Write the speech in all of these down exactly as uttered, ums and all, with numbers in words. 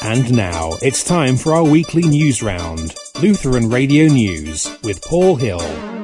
And now it's time for our weekly news round. Lutheran Radio News with Paul Hill.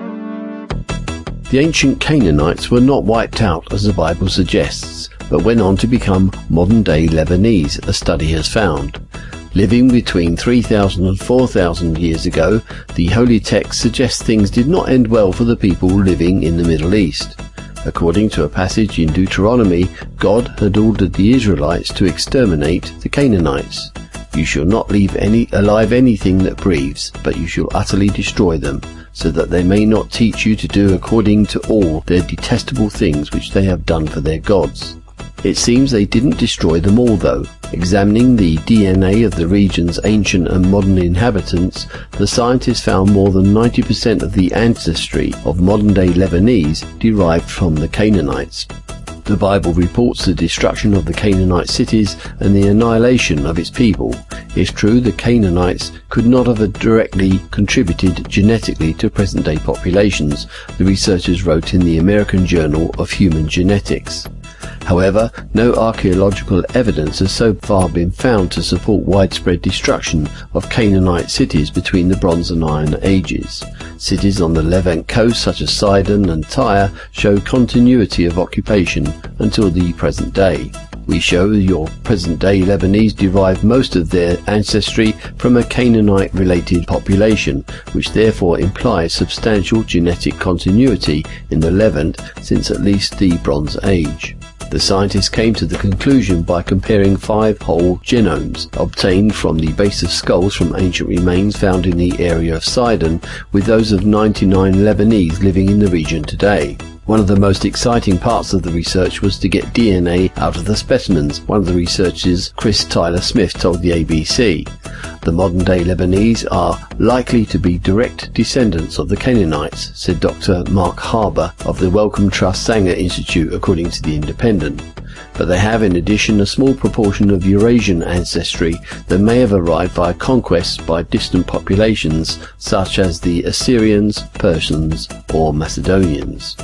The ancient Canaanites were not wiped out as the Bible suggests, but went on to become modern-day Lebanese, a study has found. Living between three thousand and four thousand years ago, the Holy Text suggests things did not end well for the people living in the Middle East. According to a passage in Deuteronomy, God had ordered the Israelites to exterminate the Canaanites. You shall not leave any alive anything that breathes, but you shall utterly destroy them, so that they may not teach you to do according to all their detestable things which they have done for their gods. It seems they didn't destroy them all though. Examining the D N A of the region's ancient and modern inhabitants, the scientists found more than ninety percent of the ancestry of modern-day Lebanese derived from the Canaanites. The Bible reports the destruction of the Canaanite cities and the annihilation of its people. If true, the Canaanites could not have directly contributed genetically to present-day populations, the researchers wrote in the American Journal of Human Genetics. However, no archaeological evidence has so far been found to support widespread destruction of Canaanite cities between the Bronze and Iron Ages. Cities on the Levant coast such as Sidon and Tyre show continuity of occupation until the present day. We show your present-day Lebanese derive most of their ancestry from a Canaanite-related population, which therefore implies substantial genetic continuity in the Levant since at least the Bronze Age. The scientists came to the conclusion by comparing five whole genomes obtained from the base of skulls from ancient remains found in the area of Sidon with those of ninety-nine Lebanese living in the region today. One of the most exciting parts of the research was to get D N A out of the specimens, one of the researchers, Chris Tyler Smith, told the A B C. The modern-day Lebanese are likely to be direct descendants of the Canaanites, said Doctor Mark Harbour of the Wellcome Trust Sanger Institute, according to The Independent. But they have in addition a small proportion of Eurasian ancestry that may have arrived via conquests by distant populations such as the Assyrians, Persians or Macedonians.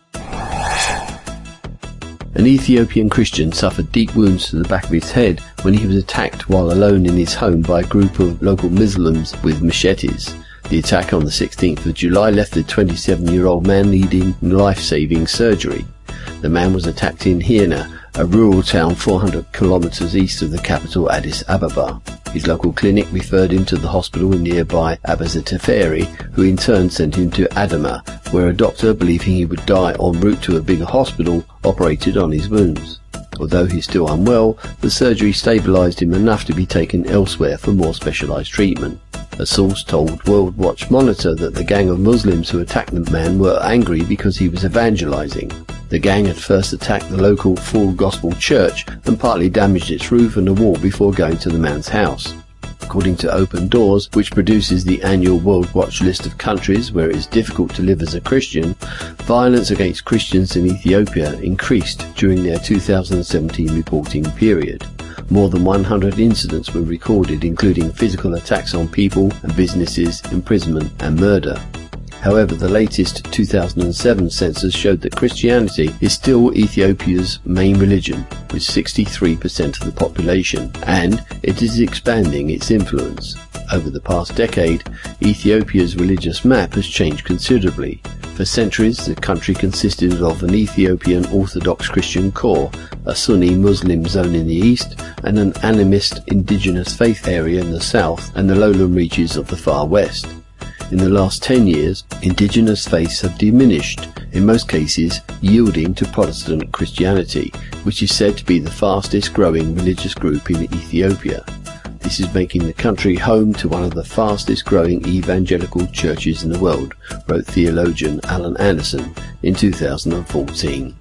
An Ethiopian Christian suffered deep wounds to the back of his head when he was attacked while alone in his home by a group of local Muslims with machetes. The attack on the sixteenth of July left the twenty-seven-year-old man needing life-saving surgery. The man was attacked in Hena, a rural town four hundred kilometers east of the capital Addis Ababa. His local clinic referred him to the hospital in nearby Abazar Teferi, who in turn sent him to Adama, where a doctor, believing he would die en route to a bigger hospital, operated on his wounds. Although he's still unwell, the surgery stabilized him enough to be taken elsewhere for more specialized treatment. A source told World Watch Monitor that the gang of Muslims who attacked the man were angry because he was evangelizing. The gang had first attacked the local Full Gospel church and partly damaged its roof and a wall before going to the man's house. According to Open Doors, which produces the annual World Watch list of countries where it is difficult to live as a Christian, violence against Christians in Ethiopia increased during their two thousand seventeen reporting period. More than one hundred incidents were recorded, including physical attacks on people and businesses, imprisonment and murder. However, the latest two thousand seven census showed that Christianity is still Ethiopia's main religion, with sixty-three percent of the population, and it is expanding its influence. Over the past decade, Ethiopia's religious map has changed considerably. For centuries, the country consisted of an Ethiopian Orthodox Christian core, a Sunni Muslim zone in the east, and an animist indigenous faith area in the south and the lowland reaches of the far west. In the last ten years, indigenous faiths have diminished, in most cases yielding to Protestant Christianity, which is said to be the fastest growing religious group in Ethiopia. This is making the country home to one of the fastest growing evangelical churches in the world, wrote theologian Alan Anderson in two thousand fourteen.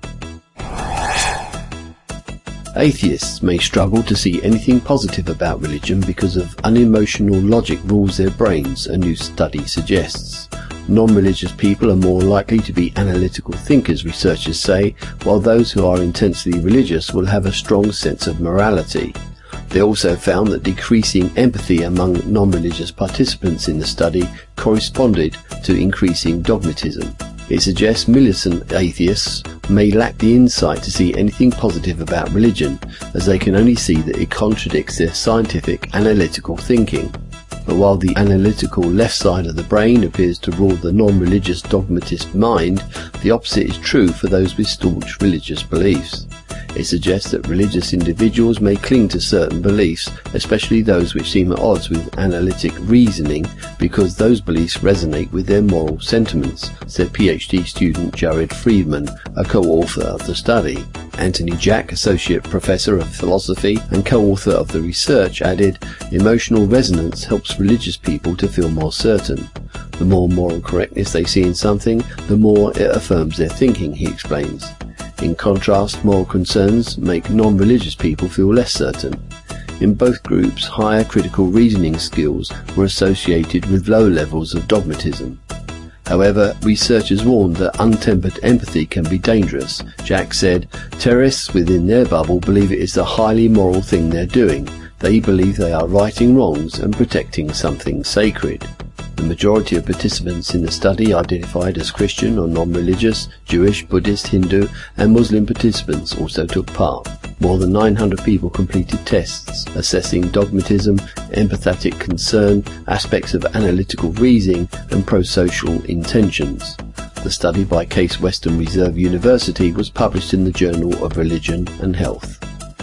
Atheists may struggle to see anything positive about religion because of unemotional logic rules their brains, a new study suggests. Non-religious people are more likely to be analytical thinkers, researchers say, while those who are intensely religious will have a strong sense of morality. They also found that decreasing empathy among non-religious participants in the study corresponded to increasing dogmatism. It suggests militant atheists may lack the insight to see anything positive about religion, as they can only see that it contradicts their scientific, analytical thinking. But while the analytical left side of the brain appears to rule the non-religious dogmatist mind, the opposite is true for those with staunch religious beliefs. It suggests that religious individuals may cling to certain beliefs, especially those which seem at odds with analytic reasoning, because those beliefs resonate with their moral sentiments, said PhD student Jared Friedman, a co-author of the study. Anthony Jack, Associate Professor of Philosophy and co-author of the research, added, "Emotional resonance helps religious people to feel more certain. The more moral correctness they see in something, the more it affirms their thinking," he explains. In contrast, moral concerns make non-religious people feel less certain. In both groups, higher critical reasoning skills were associated with low levels of dogmatism. However, researchers warned that untempered empathy can be dangerous. Jack said, "Terrorists within their bubble believe it is the highly moral thing they're doing. They believe they are righting wrongs and protecting something sacred." The majority of participants in the study identified as Christian or non-religious, Jewish, Buddhist, Hindu, and Muslim participants also took part. More than nine hundred people completed tests assessing dogmatism, empathetic concern, aspects of analytical reasoning, and pro-social intentions. The study by Case Western Reserve University was published in the Journal of Religion and Health.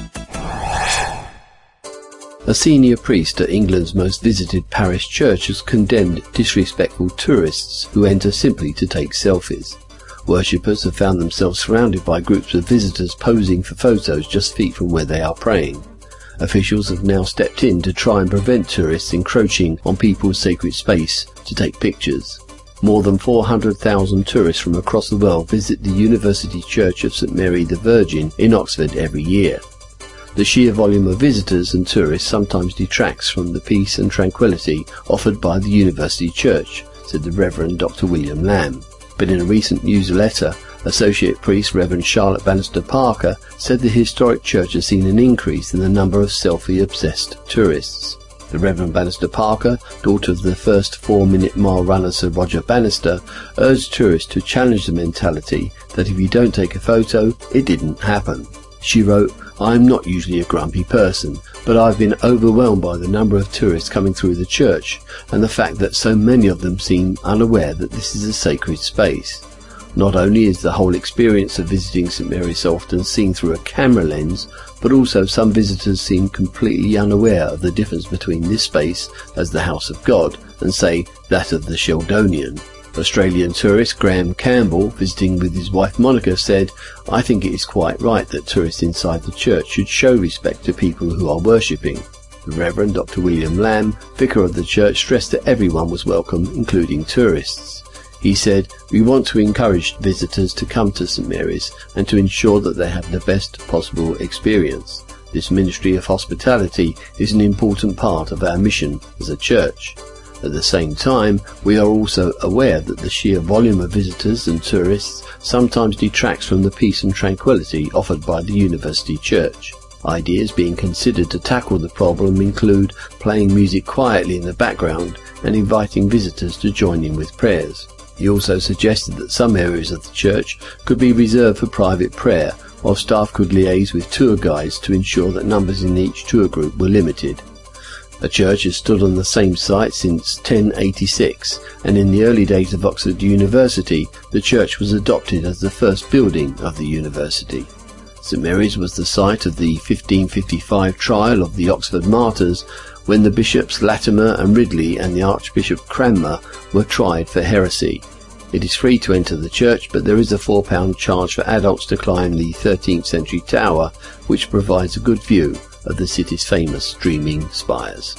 A senior priest at England's most visited parish church has condemned disrespectful tourists who enter simply to take selfies. Worshippers have found themselves surrounded by groups of visitors posing for photos just feet from where they are praying. Officials have now stepped in to try and prevent tourists encroaching on people's sacred space to take pictures. More than four hundred thousand tourists from across the world visit the University Church of Saint Mary the Virgin in Oxford every year. The sheer volume of visitors and tourists sometimes detracts from the peace and tranquility offered by the University Church, said the Reverend Doctor William Lamb. But in a recent newsletter, Associate Priest Reverend Charlotte Bannister Parker said the historic church has seen an increase in the number of selfie-obsessed tourists. The Reverend Bannister Parker, daughter of the first four-minute mile runner Sir Roger Bannister, urged tourists to challenge the mentality that if you don't take a photo, it didn't happen. She wrote, "I'm not usually a grumpy person, but I've been overwhelmed by the number of tourists coming through the church and the fact that so many of them seem unaware that this is a sacred space. Not only is the whole experience of visiting Saint Mary so often seen through a camera lens, but also some visitors seem completely unaware of the difference between this space as the house of God and, say, that of the Sheldonian." Australian tourist Graham Campbell, visiting with his wife Monica, said, "I think it is quite right that tourists inside the church should show respect to people who are worshipping." The Reverend Doctor William Lamb, vicar of the church, stressed that everyone was welcome, including tourists. He said, "We want to encourage visitors to come to Saint Mary's and to ensure that they have the best possible experience. This ministry of hospitality is an important part of our mission as a church. At the same time, we are also aware that the sheer volume of visitors and tourists sometimes detracts from the peace and tranquility offered by the University Church. Ideas being considered to tackle the problem include playing music quietly in the background and inviting visitors to join in with prayers." He also suggested that some areas of the church could be reserved for private prayer, while staff could liaise with tour guides to ensure that numbers in each tour group were limited. The church has stood on the same site since ten eighty-six, and in the early days of Oxford University, the church was adopted as the first building of the university. Saint Mary's was the site of the fifteen fifty-five trial of the Oxford martyrs, when the bishops Latimer and Ridley and the Archbishop Cranmer were tried for heresy. It is free to enter the church, but there is a four pound charge for adults to climb the thirteenth century tower, which provides a good view of the city's famous streaming spires.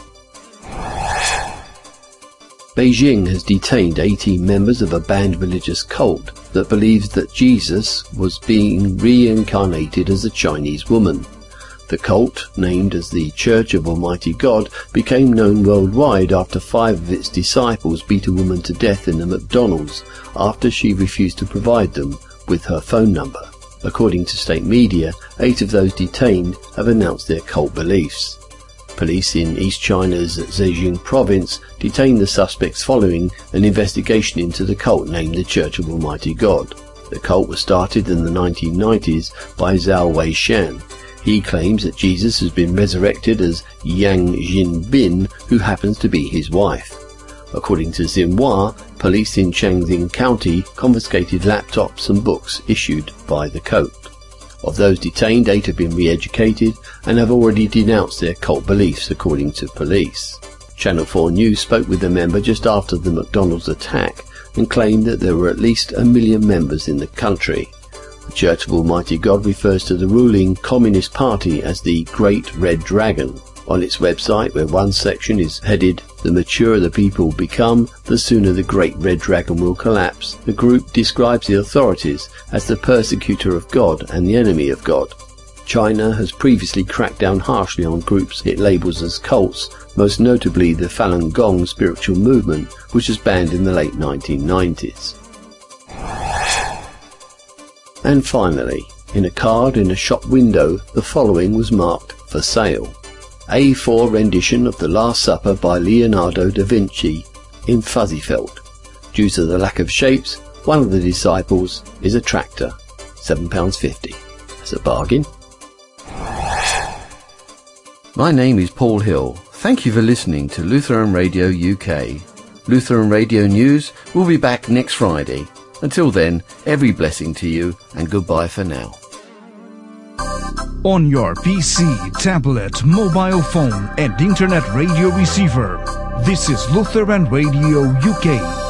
Beijing has detained eighteen members of a banned religious cult that believes that Jesus was being reincarnated as a Chinese woman. The cult, named as the Church of Almighty God, became known worldwide after five of its disciples beat a woman to death in a McDonald's after she refused to provide them with her phone number. According to state media, eight of those detained have announced their cult beliefs. Police in East China's Zhejiang province detained the suspects following an investigation into the cult named the Church of Almighty God. The cult was started in the nineteen nineties by Zhao Weishan. He claims that Jesus has been resurrected as Yang Jinbin, who happens to be his wife. According to Xinhua, police in Changxing County confiscated laptops and books issued by the cult. Of those detained, eight have been re-educated and have already denounced their cult beliefs, according to police. Channel four News spoke with a member just after the McDonald's attack and claimed that there were at least a million members in the country. The Church of Almighty God refers to the ruling Communist Party as the Great Red Dragon. On its website, where one section is headed "The maturer the people become, the sooner the Great Red Dragon will collapse," the group describes the authorities as the persecutor of God and the enemy of God. China has previously cracked down harshly on groups it labels as cults, most notably the Falun Gong spiritual movement, which was banned in the late nineteen nineties. And finally, in a card in a shop window, the following was marked "For sale." A four rendition of The Last Supper by Leonardo da Vinci in fuzzy felt. Due to the lack of shapes, one of the disciples is a tractor. seven pounds fifty. That's a bargain. My name is Paul Hill. Thank you for listening to Lutheran Radio U K. Lutheran Radio News will be back next Friday. Until then, every blessing to you and goodbye for now. On your P C, tablet, mobile phone and internet radio receiver, this is Lutheran Radio U K.